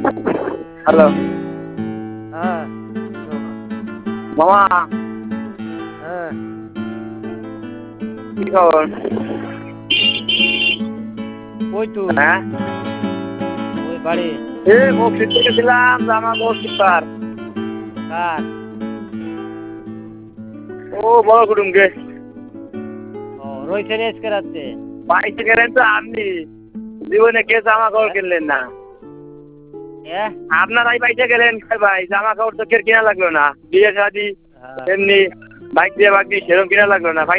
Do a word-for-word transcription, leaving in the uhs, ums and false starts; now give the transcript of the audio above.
Hello হ্যাঁ মামা হ্যাঁ কি খবর? কই তুই? হ্যাঁ ওই বাড়ি। এ মসজিদ থেকে ছিলাম জামা কাপড় কিনবার। কার? ও বড় কুটুম গে ও রয়েছে আজকে রাত্রে। বাইশে গেলেন তো আপনি জীবনে কে জামা কাপড় কিনলেন না? এ আপনারাই বাইশে গেলেন ভাই, জামা কাপড় তো কেউ কিনা লাগলো না, বিয়ে শাদি হ্যাঁ এমনি বাইক দিয়ে বাকি সেরকম কিনা লাগলো না ভাই।